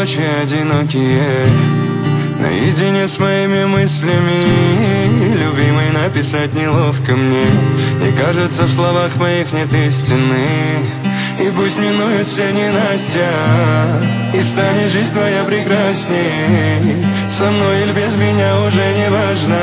ночи одинокие, наедине с моими мыслями. Любимый, написать неловко мне, и кажется, в словах моих нет истины. И пусть минует все ненастья, и станет жизнь твоя прекрасней. Со мной или без меня уже не важно.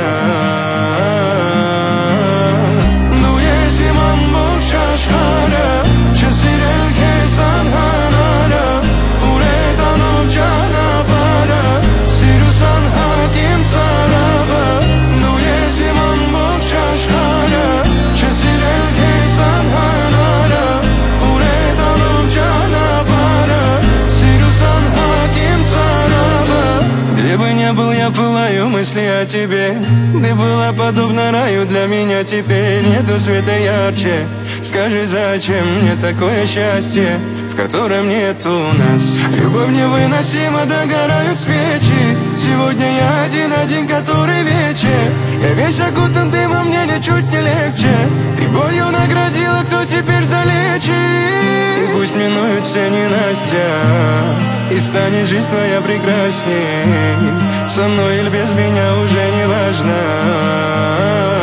Я пылаю мысли о тебе. Ты была подобна раю для меня. Теперь нету света ярче. Скажи, зачем мне такое счастье, в котором нету нас? Любовь невыносима, догорают свечи. Сегодня я один, который вечер. Я весь окутан дымом, мне ничуть не легче. Ты болью наградила, кто теперь залечит? И пусть минуют все ненастья, и станет жизнь твоя прекрасней. Со мной или без меня уже не важно.